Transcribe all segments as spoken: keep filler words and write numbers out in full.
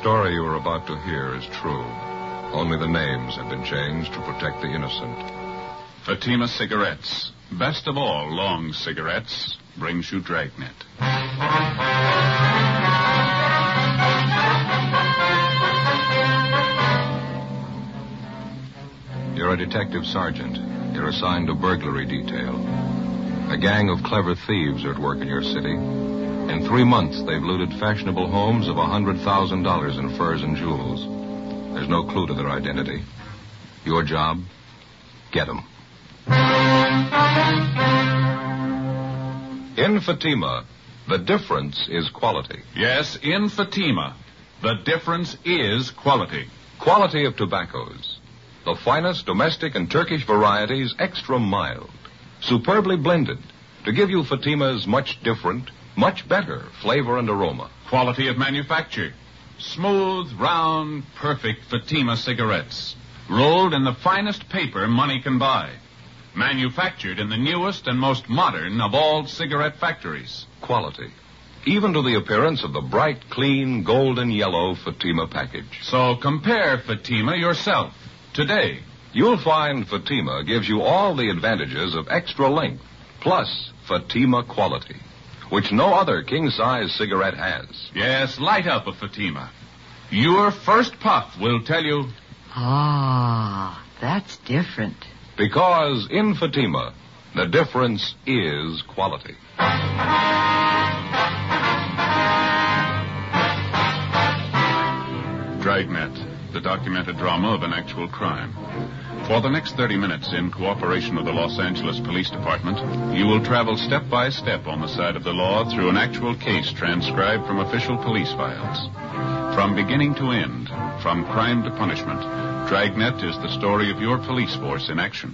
story you are about to hear is true. Only the names have been changed to protect the innocent. Fatima Cigarettes, best of all long cigarettes, brings you Dragnet. You're a detective sergeant. You're assigned to burglary detail. A gang of clever thieves are at work in your city. In three months, they've looted fashionable homes of one hundred thousand dollars in furs and jewels. There's no clue to their identity. Your job? Get them. In Fatima, the difference is quality. Yes, in Fatima, the difference is quality. Quality of tobaccos. The finest domestic and Turkish varieties, extra mild. Superbly blended to give you Fatima's much different, much better flavor and aroma. Quality of manufacture. Smooth, round, perfect Fatima cigarettes. Rolled in the finest paper money can buy. Manufactured in the newest and most modern of all cigarette factories. Quality. Even to the appearance of the bright, clean, golden yellow Fatima package. So compare Fatima yourself today. You'll find Fatima gives you all the advantages of extra length, plus Fatima quality, which no other king-size cigarette has. Yes, light up a Fatima. Your first puff will tell you... Ah, that's different. Because in Fatima, the difference is quality. Dragnet, the documented drama of an actual crime. For the next thirty minutes, in cooperation with the Los Angeles Police Department, you will travel step by step on the side of the law through an actual case transcribed from official police files. From beginning to end, from crime to punishment, Dragnet is the story of your police force in action.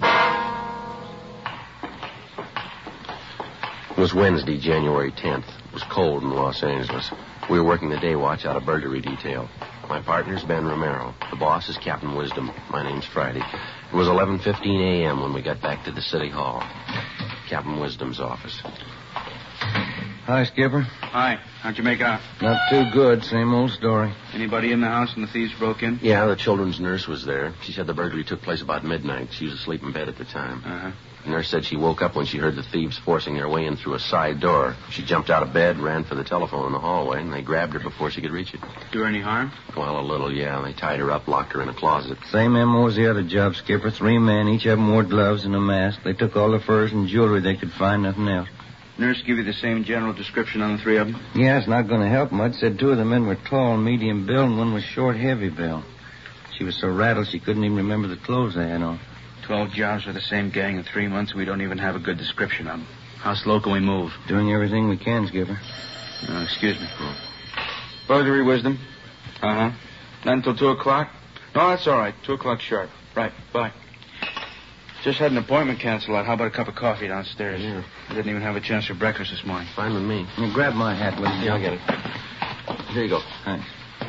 It was Wednesday, January tenth. It was cold in Los Angeles. We were working the day watch out of burglary detail. My partner's Ben Romero. The boss is Captain Wisdom. My name's Friday. It was eleven fifteen a.m. when we got back to the city hall. Captain Wisdom's office. Hi, Skipper. Hi. How'd you make out? Not too good. Same old story. Anybody in the house when the thieves broke in? Yeah, the children's nurse was there. She said the burglary took place about midnight. She was asleep in bed at the time. Uh-huh. The nurse said she woke up when she heard the thieves forcing their way in through a side door. She jumped out of bed, ran for the telephone in the hallway, and they grabbed her before she could reach it. Do her any harm? Well, a little, yeah. They tied her up, locked her in a closet. Same M O as the other job, Skipper. Three men. Each of them wore gloves and a mask. They took all the furs and jewelry they could find, nothing else. Nurse give you the same general description on the three of them? Yeah, it's not going to help much. Said two of the men were tall, medium build, and one was short, heavy build. She was so rattled she couldn't even remember the clothes they had on. Twelve jobs for the same gang in three months. We don't even have a good description of them. How slow can we move? Doing everything we can, Skipper. Uh, excuse me. Burglary, Wisdom? Uh-huh. Not until two o'clock? No, that's all right. Two o'clock sharp. Right. Bye. Just had an appointment canceled out. How about a cup of coffee downstairs? Yeah. I didn't even have a chance for breakfast this morning. Fine with me. You grab my hat, will you? Yeah, I'll get it. Here you go. Thanks.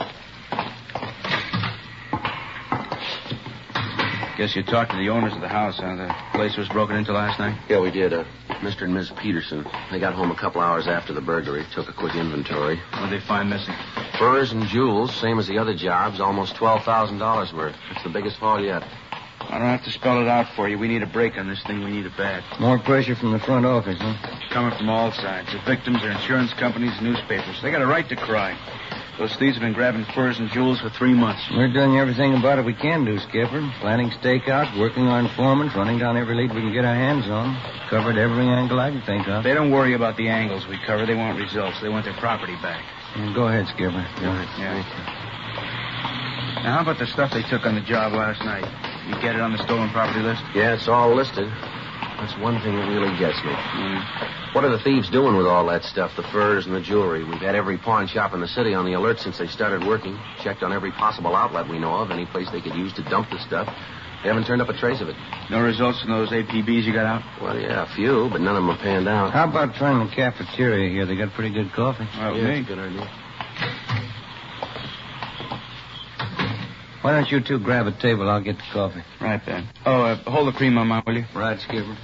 Guess you talked to the owners of the house, huh? The place was broken into last night? Yeah, we did. Uh, Mister and Miss Peterson. They got home a couple hours after the burglary, took a quick inventory. What'd they find missing? Furs and jewels, same as the other jobs, almost twelve thousand dollars worth. It's the biggest haul yet. I don't have to spell it out for you. We need a break on this thing. We need it bad. More pressure from the front office, huh? Coming from all sides. The victims, their insurance companies, newspapers. They got a right to cry. Those thieves have been grabbing furs and jewels for three months. We're doing everything about it we can do, Skipper. Planning stakeouts, working on informants, running down every lead we can get our hands on. Covered every angle I can think of. They don't worry about the angles we cover. They want results. They want their property back. Yeah, go ahead, Skipper. Go ahead. Yeah. Now, how about the stuff they took on the job last night? You get it on the stolen property list? Yeah, it's all listed. That's one thing that really gets me. Mm. What are the thieves doing with all that stuff, the furs and the jewelry? We've had every pawn shop in the city on the alert since they started working. Checked on every possible outlet we know of, any place they could use to dump the stuff. They haven't turned up a trace of it. No results from those A P Bs you got out? Well, yeah, a few, but none of them have panned out. How about trying the cafeteria here? They got pretty good coffee. Well, yeah, me. that's a good idea. Why don't you two grab a table? I'll get the coffee. Right, Ben. Oh, uh, hold the cream on mine, will you? Right, Skipper.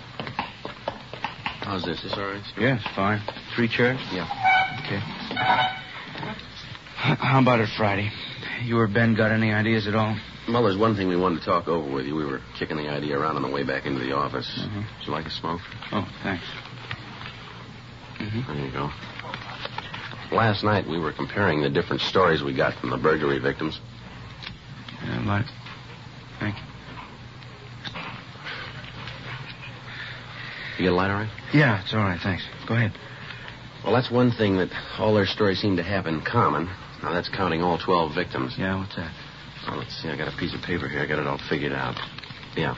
How's this? Is this all right? Yes, fine. Three chairs? Yeah. Okay. How about it Friday? You or Ben got any ideas at all? Well, there's one thing we wanted to talk over with you. We were kicking the idea around on the way back into the office. Mm-hmm. Would you like a smoke? Oh, thanks. Mm-hmm. There you go. Last night we were comparing the different stories we got from the burglary victims. Yeah, light. Thank you. You get a light all right? Yeah, it's all right, thanks. Go ahead. Well, that's one thing that all their stories seem to have in common. Now, that's counting all twelve victims. Yeah, what's that? Well, let's see. I got a piece of paper here. I got it all figured out. Yeah.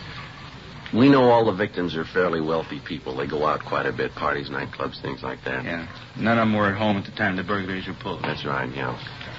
We know all the victims are fairly wealthy people. They go out quite a bit, parties, nightclubs, things like that. Yeah. None of them were at home at the time the burglaries were pulled. That's right, yeah.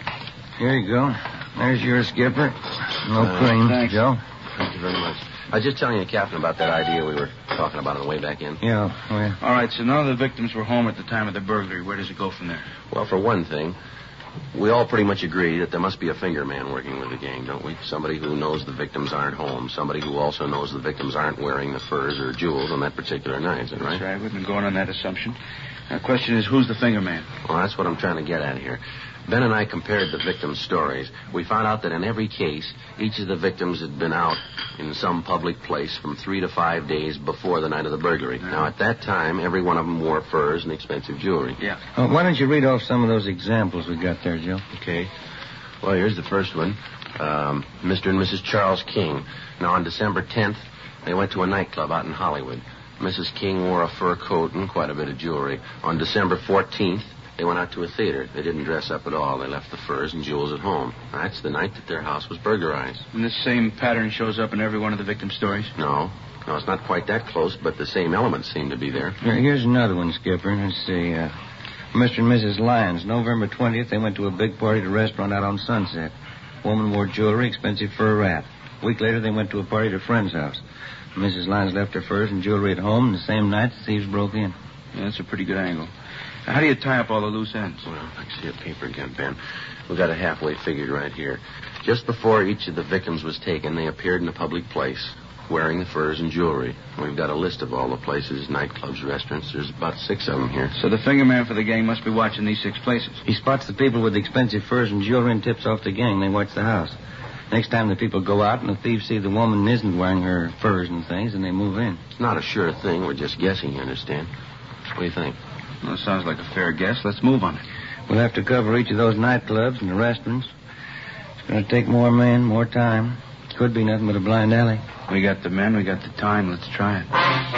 Here you go. There's your skipper. No Uh, cream, thanks. Joe. Thank you very much. I was just telling you, Captain, about that idea we were talking about on the way back in. Yeah, well, All right, so none of the victims were home at the time of the burglary. Where does it go from there? Well, for one thing, we all pretty much agree that there must be a finger man working with the gang, don't we? Somebody who knows the victims aren't home. Somebody who also knows the victims aren't wearing the furs or jewels on that particular night, is that right? That's right. We've been going on that assumption. Now, the question is, who's the finger man? Well, that's what I'm trying to get at here. Ben and I compared the victims' stories. We found out that in every case, each of the victims had been out in some public place from three to five days before the night of the burglary. Yeah. Now, at that time, every one of them wore furs and expensive jewelry. Yeah. uh, why don't you read off some of those examples we got there, Joe? Okay. Well, here's the first one. Um, Mister and Missus Charles King. Now, on December tenth, they went to a nightclub out in Hollywood. Missus King wore a fur coat and quite a bit of jewelry. On December fourteenth, they went out to a theater. They didn't dress up at all. They left the furs and jewels at home. That's the night that their house was burglarized. And this same pattern shows up in every one of the victims' stories? No. No, it's not quite that close, but the same elements seem to be there. Here, here's another one, Skipper. Let's see. Uh, Mister and Missus Lyons. November twentieth, they went to a big party at a restaurant out on Sunset. Woman wore jewelry, expensive fur wrap. A week later, they went to a party at a friend's house. Missus Lyons left her furs and jewelry at home, and the same night, the thieves broke in. Yeah, that's a pretty good angle. Now, how do you tie up all the loose ends? Well, I see a paper again, Ben. We've got it halfway figured right here. Just before each of the victims was taken, they appeared in a public place, wearing the furs and jewelry. We've got a list of all the places, nightclubs, restaurants. There's about six of them here. So the finger man for the gang must be watching these six places. He spots the people with the expensive furs and jewelry and tips off the gang. They watch the house. Next time the people go out and the thieves see the woman isn't wearing her furs and things, and they move in. It's not a sure thing. We're just guessing, you understand? What do you think? Well, sounds like a fair guess. Let's move on it. We'll have to cover each of those nightclubs and the restaurants. It's going to take more men, more time. Could be nothing but a blind alley. We got the men, we got the time. Let's try it.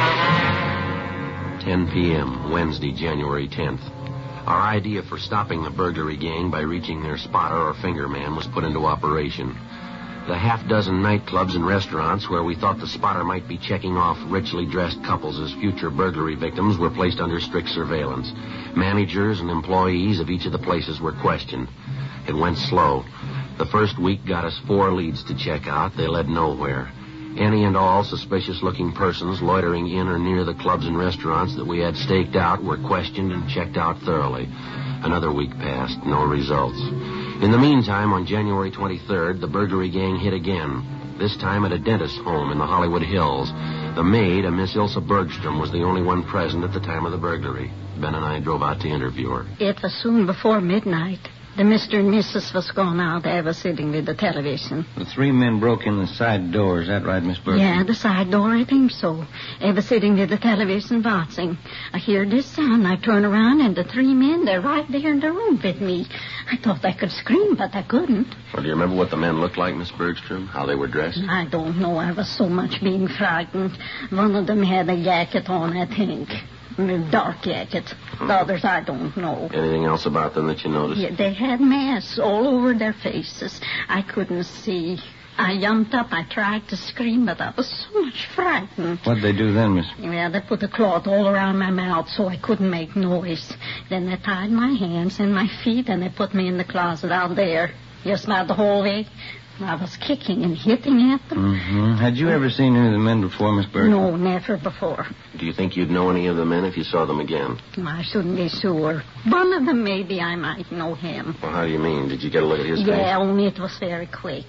ten p.m., Wednesday, January tenth. Our idea for stopping the burglary gang by reaching their spotter or finger man was put into operation. The half dozen nightclubs and restaurants where we thought the spotter might be checking off richly dressed couples as future burglary victims were placed under strict surveillance. Managers and employees of each of the places were questioned. It went slow. The first week got us four leads to check out. They led nowhere. Any and all suspicious-looking persons loitering in or near the clubs and restaurants that we had staked out were questioned and checked out thoroughly. Another week passed, no results. In the meantime, on January twenty-third, the burglary gang hit again, this time at a dentist's home in the Hollywood Hills. The maid, a Miss Ilsa Bergstrom, was the only one present at the time of the burglary. Ben and I drove out to interview her. It was soon before midnight. The Mister and Missus was gone out. I was sitting with the television. The three men broke in the side door. Is that right, Miss Berkeley? Yeah, the side door, I think so. I was sitting with the television watching. I hear this sound. I turn around, and the three men, they're right there in the room with me. I thought I could scream, but I couldn't. Well, do you remember what the men looked like, Miss Bergstrom? How they were dressed? I don't know. I was so much being frightened. One of them had a jacket on, I think. A dark jacket. The others, I don't know. Anything else about them that you noticed? Yeah, they had masks all over their faces. I couldn't see. I jumped up. I tried to scream, but I was so much frightened. What'd they do then, Miss? Yeah, they put a cloth all around my mouth so I couldn't make noise. Then they tied my hands and my feet, and they put me in the closet out there, just by the hallway. I was kicking and hitting at them. Mm-hmm. Had you ever seen any of the men before, Miss Berkeley? No, never before. Do you think you'd know any of the men if you saw them again? I shouldn't be sure. One of them, maybe I might know him. Well, how do you mean? Did you get a look at his face? Yeah, only it was very quick.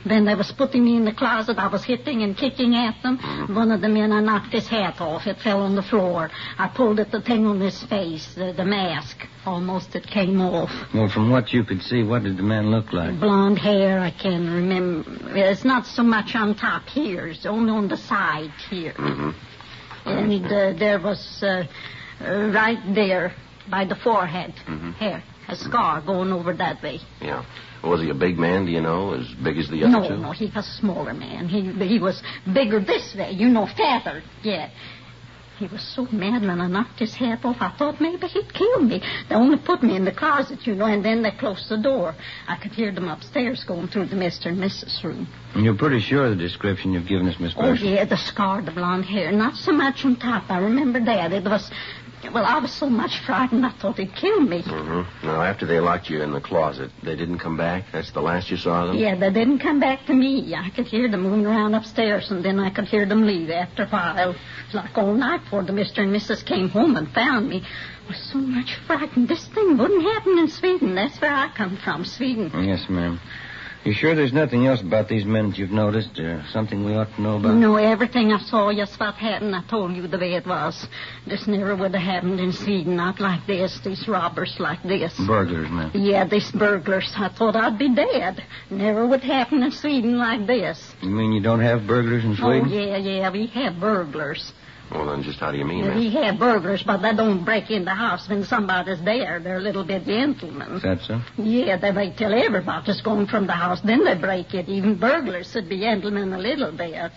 When they was putting me in the closet, I was hitting and kicking at them. Mm-hmm. One of the men, I knocked his hat off. It fell on the floor. I pulled at the thing on his face, the, the mask. Almost it came off. Well, from what you could see, what did the man look like? Blonde hair, I can remember. It's not so much on top here. It's only on the side here. Mm-hmm. And uh, there was uh, uh, right there by the forehead Mm-hmm. here, a scar going over that way. Yeah. Was he a big man, do you know? As big as the other No, two? no, he was a smaller man. He he was bigger this way, you know, fatter. Yeah. He was so mad when I knocked his hat off, I thought maybe he'd kill me. They only put me in the closet, you know, and then they closed the door. I could hear them upstairs going through the Mister and Missus room. And you're pretty sure of the description you've given us, Miss Oh, Berkshire? yeah, the scar, the blonde hair. Not so much on top. I remember that. It was, well, I was so much frightened I thought he'd kill me. Mm-hmm. Now, after they locked you in the closet, they didn't come back? That's the last you saw of them? Yeah, they didn't come back to me. I could hear them moving around upstairs, and then I could hear them leave after a while. It was like all night before the Mister and Missus came home and found me. I was so much frightened. This thing wouldn't happen in Sweden. That's where I come from, Sweden. Yes, ma'am. You sure there's nothing else about these men that you've noticed, or something we ought to know about? No, everything I saw, just what happened, I told you the way it was. This never would have happened in Sweden, not like this, these robbers like this. Burglars, ma'am. Yeah, these burglars. I thought I'd be dead. Never would happen in Sweden like this. You mean you don't have burglars in Sweden? Oh, yeah, yeah, we have burglars. Well, then just how do you mean Yeah, that? we have burglars, but they don't break in the house when somebody's there. They're a little bit gentlemen. Is that so? Yeah, they wait till everybody's gone from the house, then they break it. Even burglars should be gentlemen a little bit.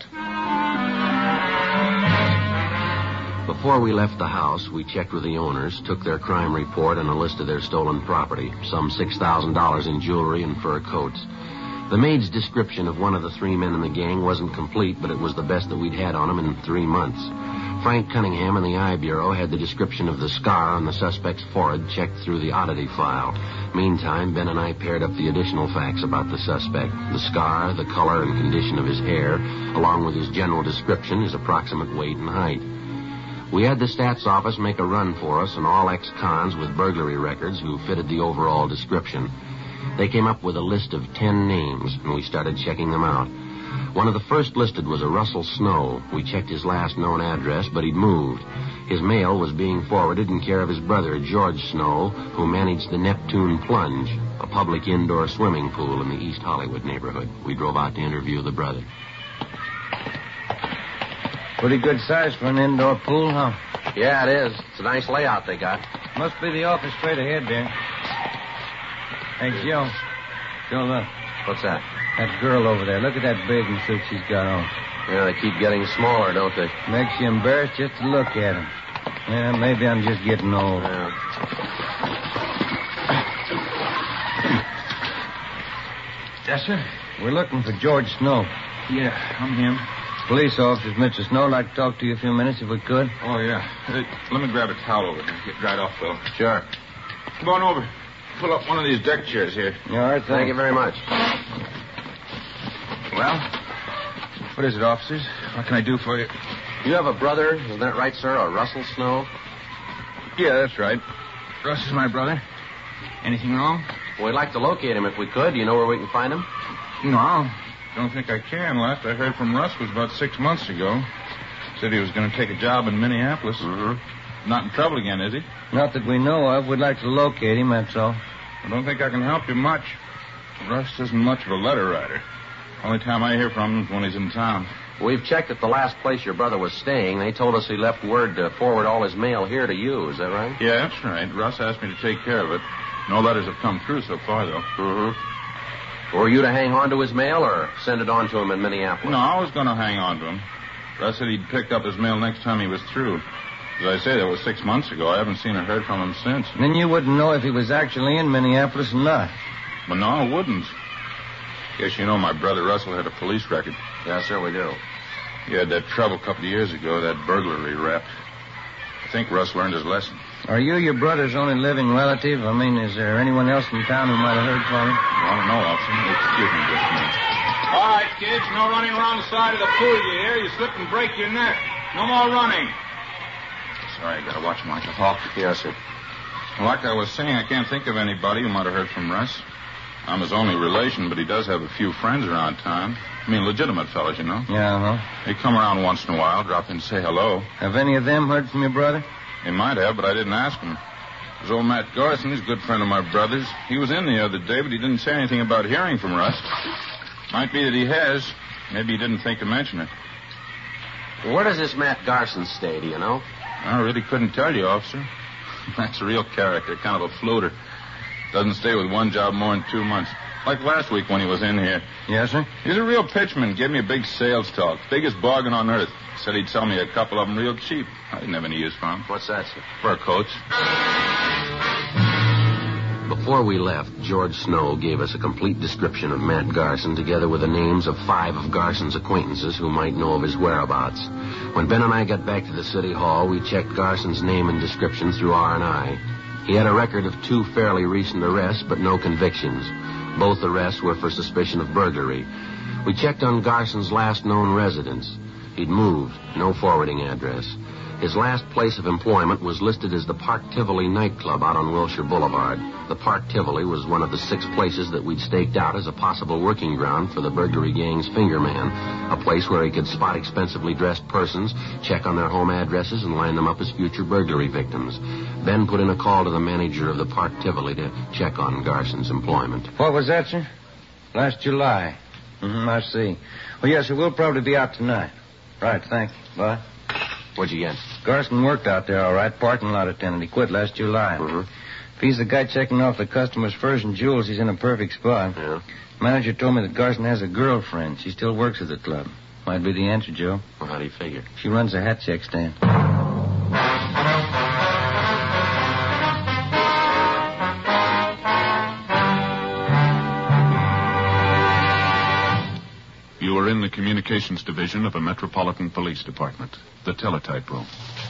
Before we left the house, we checked with the owners, took their crime report and a list of their stolen property, some six thousand dollars in jewelry and fur coats. The maid's description of one of the three men in the gang wasn't complete, but it was the best that we'd had on him in three months. Frank Cunningham in the I Bureau had the description of the scar on the suspect's forehead checked through the oddity file. Meantime, Ben and I paired up the additional facts about the suspect. The scar, the color and condition of his hair, along with his general description, his approximate weight and height. We had the stats office make a run for us and all ex-cons with burglary records who fitted the overall description. They came up with a list of ten names, and we started checking them out. One of the first listed was a Russell Snow. We checked his last known address, but he'd moved. His mail was being forwarded in care of his brother, George Snow, who managed the Neptune Plunge, a public indoor swimming pool in the East Hollywood neighborhood. We drove out to interview the brother. Pretty good size for an indoor pool, huh? Yeah, it is. It's a nice layout they got. Must be the office straight ahead there. Hey, Joe. Joe, look. What's that? That girl over there. Look at that bathing suit she's got on. Yeah, they keep getting smaller, don't they? Makes you embarrassed just to look at them. Yeah, maybe I'm just getting old. Yeah. Yes, sir? We're looking for George Snow. Yeah, I'm him. Police officers, Mister Snow, like to talk to you a few minutes if we could. Oh, yeah. Hey, let me grab a towel over there. Get dried off, though. Sure. Come on over. Pull up one of these deck chairs here. You all right, Thank you very much. Well, what is it, officers? What can I do for you? You have a brother, isn't that right, sir? A Russell Snow? Yeah, that's right. Russ is my brother. Anything wrong? Well, we'd like to locate him if we could. Do you know where we can find him? No, I don't think I can. Last I heard from Russ was about six months ago. Said he was going to take a job in Minneapolis. Mm-hmm. Not in trouble again, is he? Not that we know of. We'd like to locate him, that's all. I don't think I can help you much. Russ isn't much of a letter writer. Only time I hear from him is when he's in town. We've checked at the last place your brother was staying. They told us he left word to forward all his mail here to you. Is that right? Yeah, that's right. Russ asked me to take care of it. No letters have come through so far, though. Mm-hmm. Were you to hang on to his mail or send it on to him in Minneapolis? No, I was going to hang on to him. Russ said he'd pick up his mail next time he was through. As I say, that was six months ago. I haven't seen or heard from him since. Then you wouldn't know if he was actually in Minneapolis or not. But no, I wouldn't. Guess you know my brother Russell had a police record. Yes, sir, we do. He had that trouble a couple of years ago, that burglary rap. I think Russ learned his lesson. Are you your brother's only living relative? I mean, is there anyone else in town who might have heard from him? I don't know, officer. Excuse me just a minute. All right, kids, no running around the side of the pool, you hear? You slip and break your neck. No more running. Sorry, I gotta watch my talk. Yes, sir. Like I was saying, I can't think of anybody who might have heard from Russ. I'm his only relation, but he does have a few friends around town. I mean, legitimate fellas, you know. Yeah, uh-huh. They come around once in a while, drop in and say hello. Have any of them heard from your brother? They might have, but I didn't ask him. There's old Matt Garson. He's a good friend of my brother's. He was in the other day, but he didn't say anything about hearing from Russ. Might be that he has. Maybe he didn't think to mention it. Where does this Matt Garson stay, do you know? I really couldn't tell you, officer. That's a real character, kind of a floater. Doesn't stay with one job more than two months. Like last week when he was in here. Yes, sir? He's a real pitchman. Gave me a big sales talk. Biggest bargain on earth. Said he'd sell me a couple of them real cheap. I didn't have any use for them. What's that, sir? Fur coats. Before we left, George Snow gave us a complete description of Matt Garson, together with the names of five of Garson's acquaintances who might know of his whereabouts. When Ben and I got back to the city hall, we checked Garson's name and description through R and I. He had a record of two fairly recent arrests, but no convictions. Both arrests were for suspicion of burglary. We checked on Garson's last known residence. He'd moved, no forwarding address. His last place of employment was listed as the Park Tivoli nightclub out on Wilshire Boulevard. The Park Tivoli was one of the six places that we'd staked out as a possible working ground for the burglary gang's finger man, a place where he could spot expensively dressed persons, check on their home addresses, and line them up as future burglary victims. Ben put in a call to the manager of the Park Tivoli to check on Garson's employment. What was that, sir? Last July. Mm-hmm, I see. Well, yes, sir, we'll probably be out tonight. Right, thank you. Bye. What'd you get? Garson worked out there, all right. Parking lot attendant. He quit last July. Mm-hmm. If he's the guy checking off the customers' furs and jewels, he's in a perfect spot. Yeah. Manager told me that Garson has a girlfriend. She still works at the club. Might be the answer, Joe. Well, how do you figure? She runs a hat check stand. You are in the communications division of a Metropolitan Police Department, the teletype room.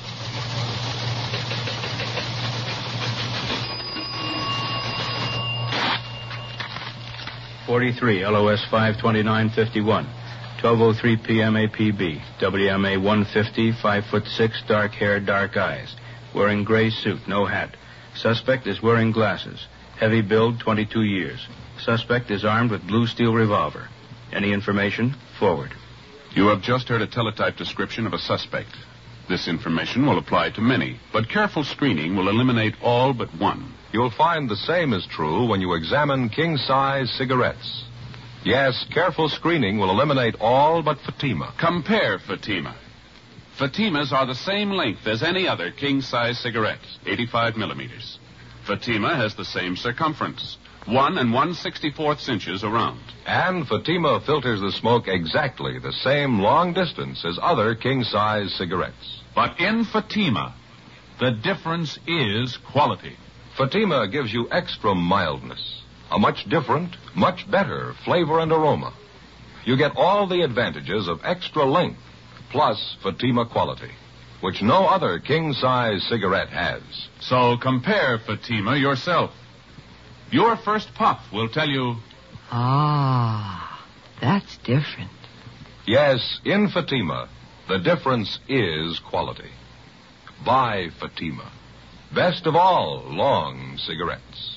forty-three, L O S five twenty-nine fifty-one. twelve oh three p.m. A P B. W M A one fifty, five foot six, dark hair, dark eyes. Wearing gray suit, no hat. Suspect is wearing glasses. Heavy build, twenty-two years. Suspect is armed with blue steel revolver. Any information? Forward. You have just heard a teletype description of a suspect. This information will apply to many, but careful screening will eliminate all but one. You'll find the same is true when you examine king-size cigarettes. Yes, careful screening will eliminate all but Fatima. Compare Fatima. Fatimas are the same length as any other king-size cigarette, eighty-five millimeters. Fatima has the same circumference, one and one sixty-fourth inches around. And Fatima filters the smoke exactly the same long distance as other king-size cigarettes. But in Fatima, the difference is quality. Fatima gives you extra mildness, a much different, much better flavor and aroma. You get all the advantages of extra length, plus Fatima quality, which no other king-size cigarette has. So compare Fatima yourself. Your first puff will tell you... Ah, that's different. Yes, in Fatima, the difference is quality. Buy Fatima. Best of all long cigarettes.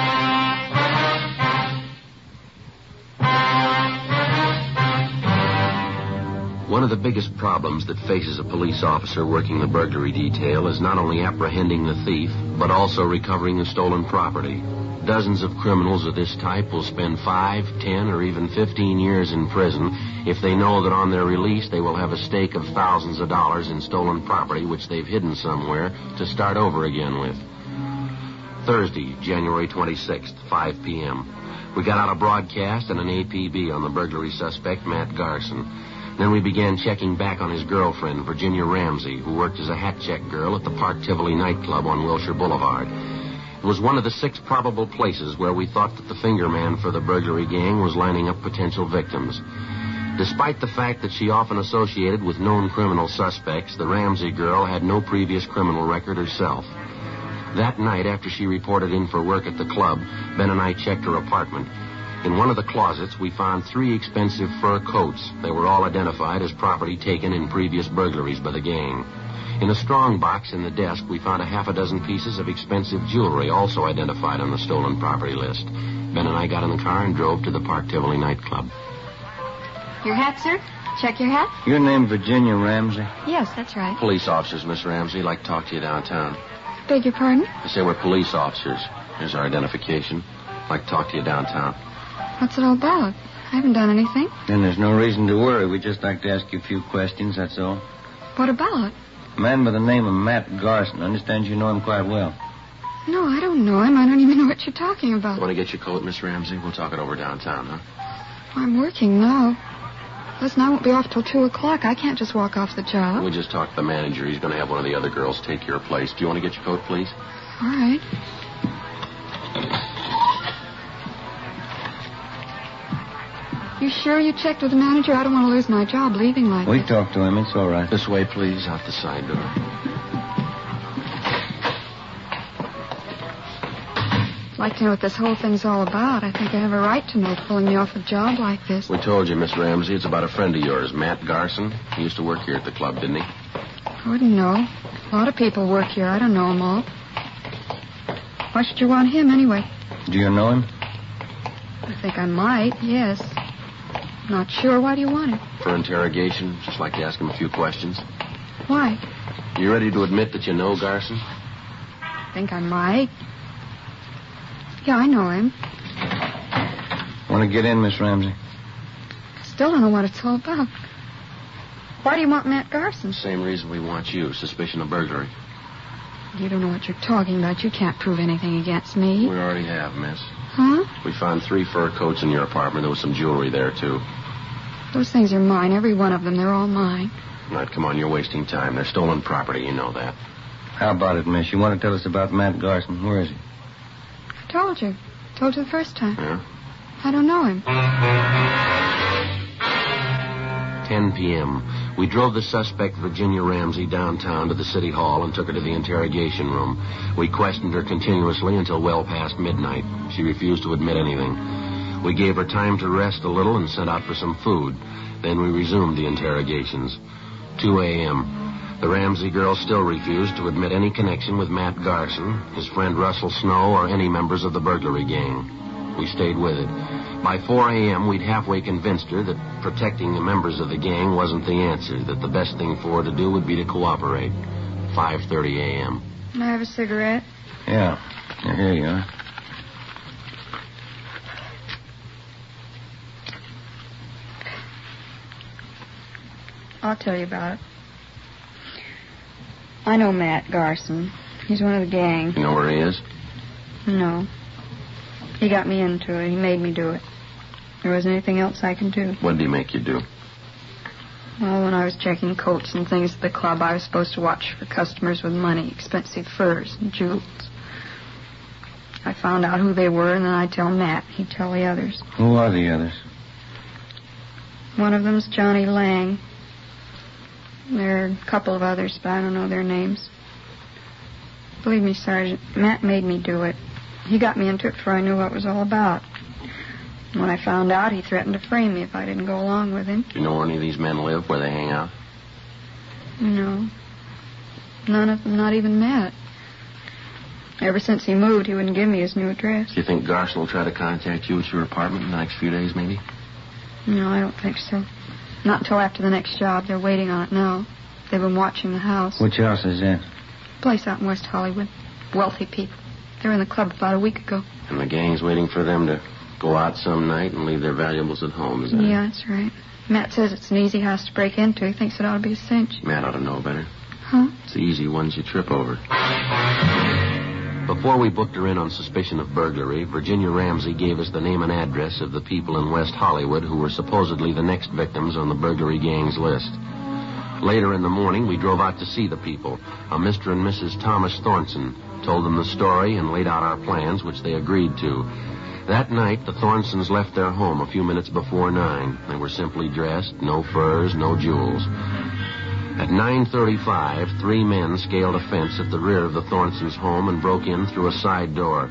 One of the biggest problems that faces a police officer working the burglary detail is not only apprehending the thief, but also recovering the stolen property. Dozens of criminals of this type will spend five, ten, or even fifteen years in prison if they know that on their release they will have a stake of thousands of dollars in stolen property which they've hidden somewhere to start over again with. Thursday, January twenty-sixth, five p.m. We got out a broadcast and an A P B on the burglary suspect, Matt Garson. Then we began checking back on his girlfriend, Virginia Ramsey, who worked as a hat check girl at the Park Tivoli nightclub on Wilshire Boulevard. It was one of the six probable places where we thought that the finger man for the burglary gang was lining up potential victims. Despite the fact that she often associated with known criminal suspects, the Ramsey girl had no previous criminal record herself. That night, after she reported in for work at the club, Ben and I checked her apartment. In one of the closets, we found three expensive fur coats. They were all identified as property taken in previous burglaries by the gang. In a strong box in the desk, we found a half a dozen pieces of expensive jewelry, also identified on the stolen property list. Ben and I got in the car and drove to the Park Tivoli nightclub. Your hat, sir? Check your hat? Your name Virginia Ramsey? Yes, that's right. Police officers, Miss Ramsey. Like to talk to you downtown. Beg your pardon? I say we're police officers. Here's our identification. Like to talk to you downtown. What's it all about? I haven't done anything. Then there's no reason to worry. We'd just like to ask you a few questions, that's all. What about? A man by the name of Matt Garson. I understand you know him quite well. No, I don't know him. I don't even know what you're talking about. Want to get your coat, Miss Ramsey? We'll talk it over downtown, huh? I'm working now. Listen, I won't be off till two o'clock. I can't just walk off the job. We just talked to the manager. He's going to have one of the other girls take your place. Do you want to get your coat, please? All right. You sure you checked with the manager? I don't want to lose my job leaving like We this. talked to him. It's all right. This way, please, out the side door. I'd like to know what this whole thing's all about. I think I have a right to know, pulling me off a job like this. We told you, Miss Ramsey, it's about a friend of yours, Matt Garson. He used to work here at the club, didn't he? I wouldn't know. A lot of people work here. I don't know them all. Why should you want him anyway? Do you know him? I think I might, yes. Not sure. Why do you want him? For interrogation. Just like to ask him a few questions. Why? You ready to admit that you know Garson? I think I might. Yeah, I know him. Want to get in, Miss Ramsey? Still don't know what it's all about. Why do you want Matt Garson? Same reason we want you. Suspicion of burglary. You don't know what you're talking about. You can't prove anything against me. We already have, miss. Huh? We found three fur coats in your apartment. There was some jewelry there, too. Those things are mine. Every one of them. They're all mine. All right, come on. You're wasting time. They're stolen property. You know that. How about it, miss? You want to tell us about Matt Garson? Where is he? I told you. Told you the first time. Yeah? I don't know him. ten p.m. We drove the suspect, Virginia Ramsey, downtown to the city hall and took her to the interrogation room. We questioned her continuously until well past midnight. She refused to admit anything. We gave her time to rest a little and sent out for some food. Then we resumed the interrogations. two a.m. The Ramsey girl still refused to admit any connection with Matt Garson, his friend Russell Snow, or any members of the burglary gang. We stayed with it. By four a.m., we'd halfway convinced her that protecting the members of the gang wasn't the answer, that the best thing for her to do would be to cooperate. five thirty a.m. Can I have a cigarette? Yeah. yeah here you are. I'll tell you about it. I know Matt Garson. He's one of the gang. You know where he is? No. He got me into it. He made me do it. There wasn't anything else I could do. What did he make you do? Well, when I was checking coats and things at the club, I was supposed to watch for customers with money, expensive furs and jewels. I found out who they were, and then I'd tell Matt. He'd tell the others. Who are the others? One of them's Johnny Lang. There are a couple of others, but I don't know their names. Believe me, Sergeant, Matt made me do it. He got me into it before I knew what it was all about. When I found out, he threatened to frame me if I didn't go along with him. Do you know where any of these men live, where they hang out? No. None of them, not even Matt. Ever since he moved, he wouldn't give me his new address. Do you think Garson will try to contact you at your apartment in the next few days, maybe? No, I don't think so. Not until after the next job. They're waiting on it now. They've been watching the house. Which house is that? Place out in West Hollywood. Wealthy people. They were in the club about a week ago. And the gang's waiting for them to go out some night and leave their valuables at home, is that Yeah, it? that's right. Matt says it's an easy house to break into. He thinks it ought to be a cinch. Matt ought to know better. Huh? It's the easy ones you trip over. Before we booked her in on suspicion of burglary, Virginia Ramsey gave us the name and address of the people in West Hollywood who were supposedly the next victims on the burglary gang's list. Later in the morning, we drove out to see the people. A Mister and Missus Thomas Thornton told them the story and laid out our plans, which they agreed to. That night, the Thorntons left their home a few minutes before nine. They were simply dressed, no furs, no jewels. At nine thirty-five, three men scaled a fence at the rear of the Thorntons' home and broke in through a side door.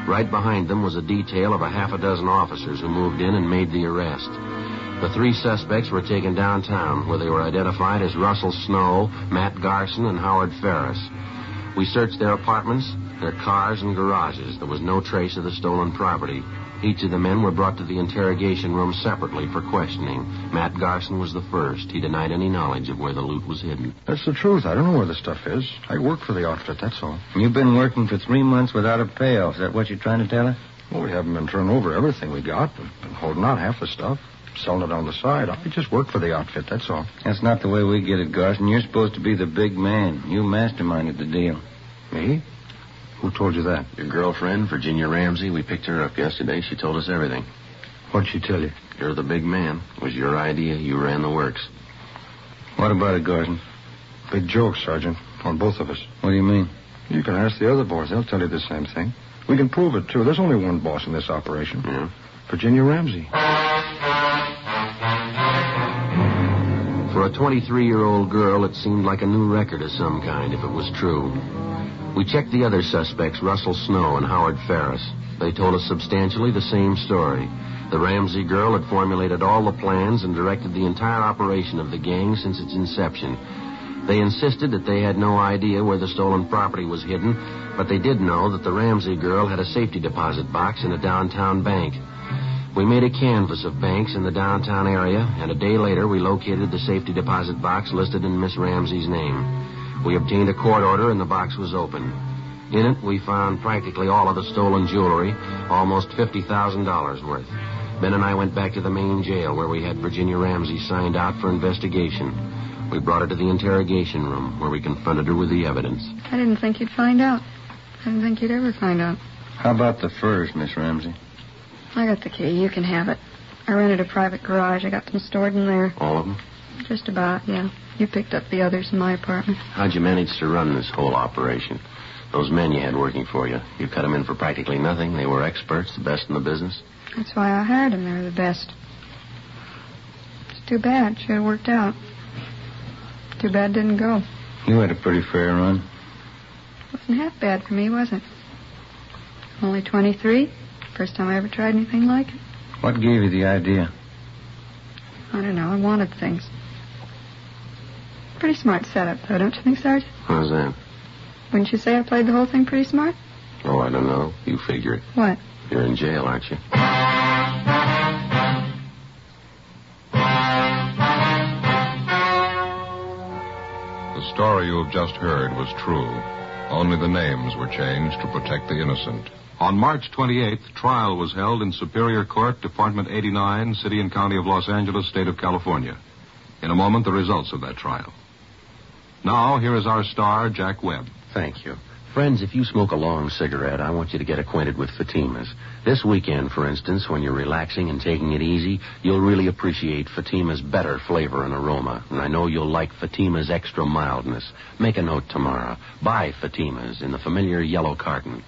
Right behind them was a detail of a half a dozen officers who moved in and made the arrest. The three suspects were taken downtown, where they were identified as Russell Snow, Matt Garson, and Howard Ferris. We searched their apartments, their cars, and garages. There was no trace of the stolen property. Each of the men were brought to the interrogation room separately for questioning. Matt Garson was the first. He denied any knowledge of where the loot was hidden. That's the truth. I don't know where the stuff is. I work for the outfit, that's all. You've been working for three months without a payoff. Is that what you're trying to tell us? Well, we haven't been turning over everything we got. We've been holding out half the stuff, selling it on the side. I just work for the outfit, that's all. That's not the way we get it, Garson. You're supposed to be the big man. You masterminded the deal. Me? Who told you that? Your girlfriend, Virginia Ramsey. We picked her up yesterday. She told us everything. What'd she tell you? You're the big man. It was your idea. You ran the works. What about it, Garson? Big joke, Sergeant, on both of us. What do you mean? You can ask the other boys. They'll tell you the same thing. We can prove it, too. There's only one boss in this operation. Yeah? Virginia Ramsey. For a twenty-three-year-old girl, it seemed like a new record of some kind, if it was true. We checked the other suspects, Russell Snow and Howard Ferris. They told us substantially the same story. The Ramsey girl had formulated all the plans and directed the entire operation of the gang since its inception. They insisted that they had no idea where the stolen property was hidden, but they did know that the Ramsey girl had a safety deposit box in a downtown bank. We made a canvass of banks in the downtown area, and a day later we located the safety deposit box listed in Miss Ramsey's name. We obtained a court order, and the box was open. In it, we found practically all of the stolen jewelry, almost fifty thousand dollars worth. Ben and I went back to the main jail, where we had Virginia Ramsey signed out for investigation. We brought her to the interrogation room, where we confronted her with the evidence. I didn't think you'd find out. I didn't think you'd ever find out. How about the furs, Miss Ramsey? I got the key. You can have it. I rented a private garage. I got them stored in there. All of them? Just about, yeah. You picked up the others in my apartment. How'd you manage to run this whole operation? Those men you had working for you, you cut them in for practically nothing. They were experts, the best in the business. That's why I hired them. They're the best. It's too bad. Should have worked out. Too bad it didn't go. You had a pretty fair run. Wasn't half bad for me, was it? Only twenty-three. First time I ever tried anything like it. What gave you the idea? I don't know. I wanted things. Pretty smart setup, though, don't you think, Sergeant? How's that? Wouldn't you say I played the whole thing pretty smart? Oh, I don't know. You figure it. What? You're in jail, aren't you? The story you have just heard was true. Only the names were changed to protect the innocent. On March twenty-eighth, trial was held in Superior Court, Department eighty-nine, City and County of Los Angeles, State of California. In a moment, the results of that trial. Now, here is our star, Jack Webb. Thank you. Friends, if you smoke a long cigarette, I want you to get acquainted with Fatima's. This weekend, for instance, when you're relaxing and taking it easy, you'll really appreciate Fatima's better flavor and aroma. And I know you'll like Fatima's extra mildness. Make a note tomorrow. Buy Fatima's in the familiar yellow carton.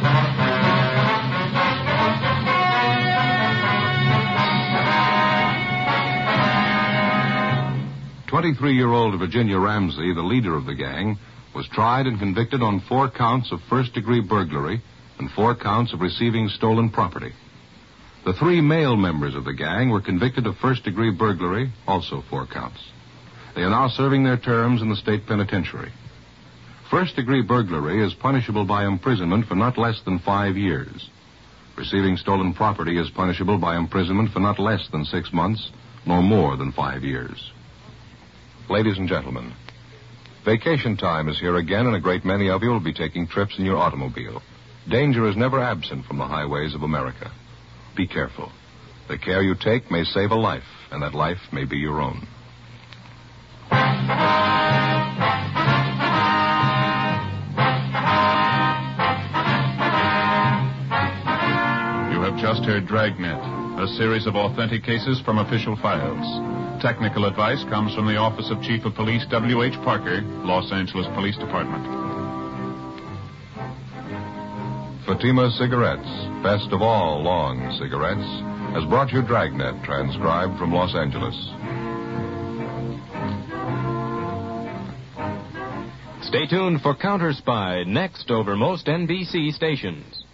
twenty-three-year-old Virginia Ramsey, the leader of the gang, was tried and convicted on four counts of first-degree burglary and four counts of receiving stolen property. The three male members of the gang were convicted of first-degree burglary, also four counts. They are now serving their terms in the state penitentiary. First-degree burglary is punishable by imprisonment for not less than five years. Receiving stolen property is punishable by imprisonment for not less than six months, nor more than five years. Ladies and gentlemen, vacation time is here again, and a great many of you will be taking trips in your automobile. Danger is never absent from the highways of America. Be careful. The care you take may save a life, and that life may be your own. You have just heard Dragnet, a series of authentic cases from official files. Technical advice comes from the Office of Chief of Police W H Parker, Los Angeles Police Department. Fatima Cigarettes, best of all long cigarettes, has brought you Dragnet, transcribed from Los Angeles. Stay tuned for Counter Spy, next over most N B C stations.